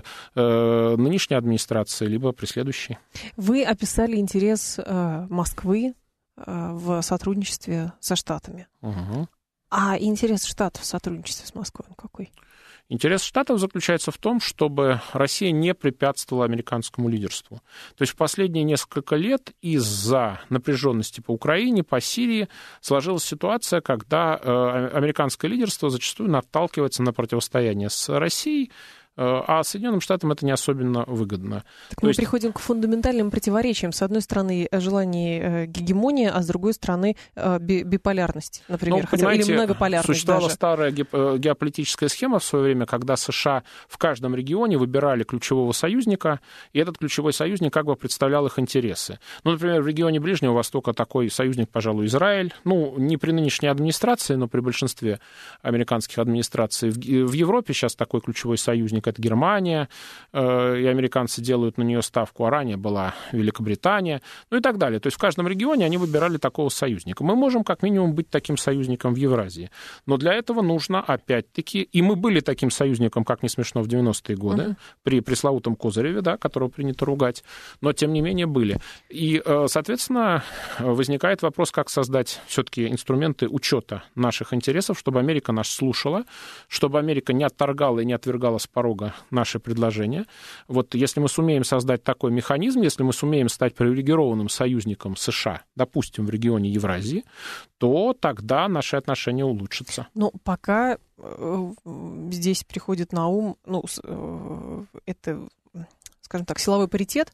э, нынешней администрации, либо при следующей. Вы описали интерес э, Москвы э, в сотрудничестве со Штатами. Угу. А интерес Штатов в сотрудничестве с Москвой какой? Интерес Штатов заключается в том, чтобы Россия не препятствовала американскому лидерству. То есть в последние несколько лет из-за напряженности по Украине, по Сирии сложилась ситуация, когда американское лидерство зачастую наталкивается на противостояние с Россией, а Соединенным Штатам это не особенно выгодно. Так То мы есть... приходим к фундаментальным противоречиям. С одной стороны, желание гегемонии, а с другой стороны, биполярность, например, ну, хотя, или многополярность существовала даже. старая геополитическая схема в свое время, когда США в каждом регионе выбирали ключевого союзника, и этот ключевой союзник как бы представлял их интересы. Ну, например, в регионе Ближнего Востока такой союзник, пожалуй, Израиль. Ну, не при нынешней администрации, но при большинстве американских администраций. В Европе сейчас такой ключевой союзник — это Германия, и американцы делают на нее ставку, а ранее была Великобритания, ну и так далее. То есть в каждом регионе они выбирали такого союзника. Мы можем как минимум быть таким союзником в Евразии. Но для этого нужно, опять-таки, и мы были таким союзником, как не смешно, в девяностые годы, uh-huh. при пресловутом Козыреве, да, которого принято ругать, но тем не менее были. И, соответственно, возникает вопрос, как создать все-таки инструменты учета наших интересов, чтобы Америка нас слушала, чтобы Америка не отторгала и не отвергала с порога наши предложения. Вот если мы сумеем создать такой механизм, если мы сумеем стать привилегированным союзником США, допустим, в регионе Евразии, то тогда наши отношения улучшатся. Ну, пока э, здесь приходит на ум, ну, э, это, скажем так, силовой паритет,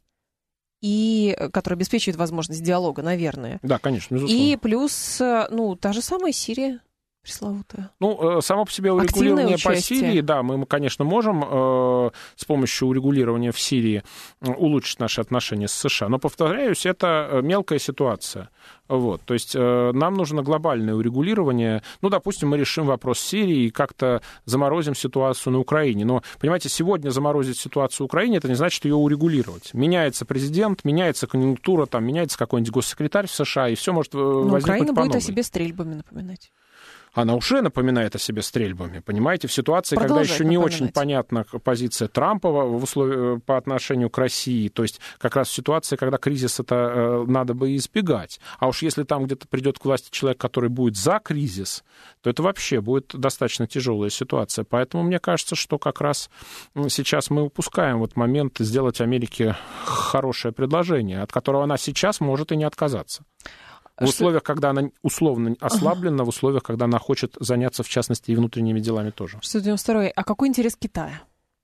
и, который обеспечивает возможность диалога, наверное. Да, конечно, безусловно. И плюс, ну, та же самая Сирия. Пресловутая. Ну, само по себе урегулирование по Сирии, да, мы, конечно, можем э, с помощью урегулирования в Сирии улучшить наши отношения с США. Но, повторяюсь, это мелкая ситуация. Вот, то есть э, нам нужно глобальное урегулирование. Ну, допустим, мы решим вопрос Сирии и как-то заморозим ситуацию на Украине. Но, понимаете, сегодня заморозить ситуацию в Украине, это не значит ее урегулировать. Меняется президент, меняется конъюнктура, там, меняется какой-нибудь госсекретарь в США, и все может возникнуть по новой. Но Украина будет о себе стрельбами напоминать. Она уже напоминает о себе стрельбами, понимаете, в ситуации, когда еще не очень понятна позиция Трампа в условиях, по отношению к России, то есть как раз в ситуации, когда кризис это э, надо бы избегать. А уж если там где-то придет к власти человек, который будет за кризис, то это вообще будет достаточно тяжелая ситуация. Поэтому мне кажется, что как раз сейчас мы упускаем вот момент сделать Америке хорошее предложение, от которого она сейчас может и не отказаться. В условиях, когда она условно ослаблена, ага. в условиях, когда она хочет заняться, в частности, и внутренними делами тоже. шестьсот девяносто второй. А какой интерес Китая?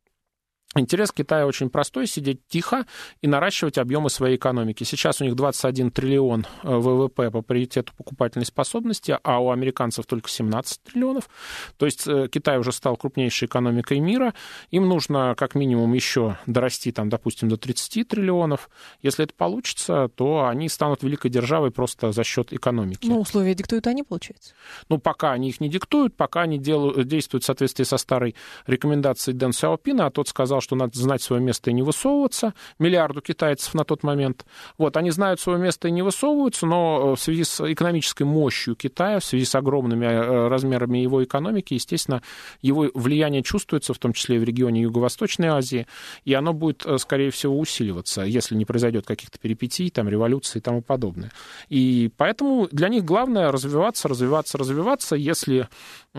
Интерес Китая очень простой — сидеть тихо и наращивать объемы своей экономики. Сейчас у них двадцать один триллион ВВП по паритету покупательной способности, а у американцев только семнадцать триллионов. То есть Китай уже стал крупнейшей экономикой мира. Им нужно как минимум еще дорасти, там, допустим, до тридцати триллионов. Если это получится, то они станут великой державой просто за счет экономики. Ну, условия диктуют они, получается? Ну, пока они их не диктуют, пока они делают, действуют в соответствии со старой рекомендацией Дэн Сяопина, а тот сказал, что надо знать свое место и не высовываться, миллиарду китайцев на тот момент. Вот, они знают свое место и не высовываются, но в связи с экономической мощью Китая, в связи с огромными размерами его экономики, естественно, его влияние чувствуется, в том числе и в регионе Юго-Восточной Азии, и оно будет, скорее всего, усиливаться, если не произойдет каких-то перипетий, там, революций и тому подобное. И поэтому для них главное развиваться, развиваться, развиваться. Если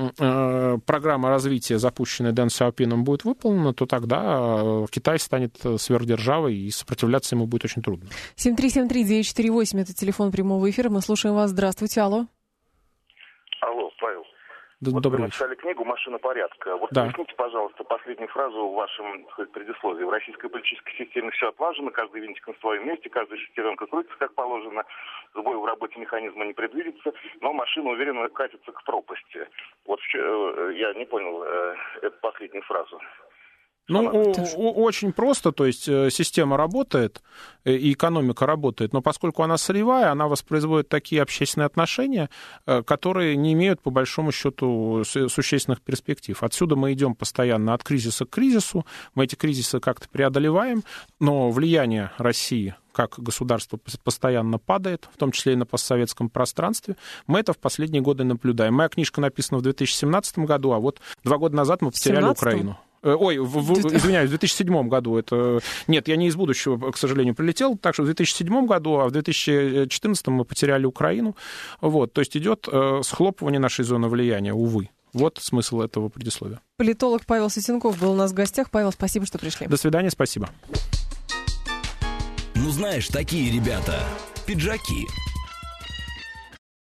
э, программа развития, запущенная Дэн Сяопином, будет выполнена, то тогда Китай станет сверхдержавой, и сопротивляться ему будет очень трудно. семь три семь три девять четыре восемь, это телефон прямого эфира. Мы слушаем вас. Здравствуйте, алло. Алло, Павел. Да, вот добрый вы написали книгу «Машина порядка». Вот да. Поясните, пожалуйста, последнюю фразу в вашем предисловии. В российской политической системе все отлажено, каждый винтик на своем месте, каждая шестеренка крутится, как положено, сбой в работе механизма не предвидится, но машина уверенно катится к пропасти. Вот я не понял эту последнюю фразу. Ну, о- очень просто, то есть система работает, и экономика работает, но поскольку она сырьевая, она воспроизводит такие общественные отношения, которые не имеют, по большому счету, существенных перспектив. Отсюда мы идем постоянно от кризиса к кризису, мы эти кризисы как-то преодолеваем, но влияние России как государство постоянно падает, в том числе и на постсоветском пространстве. Мы это в последние годы наблюдаем. Моя книжка написана в две тысячи семнадцатом году, а вот два года назад мы потеряли Украину. Ой, в, в, извиняюсь, в две тысячи седьмом году это... Нет, я не из будущего, к сожалению, прилетел, так что в две тысячи седьмом году, а в две тысячи четырнадцатом мы потеряли Украину. Вот, то есть идет схлопывание нашей зоны влияния, увы. Вот смысл этого предисловия. Политолог Павел Сытенков был у нас в гостях. Павел, спасибо, что пришли. До свидания, спасибо. Ну, знаешь, такие ребята, пиджаки.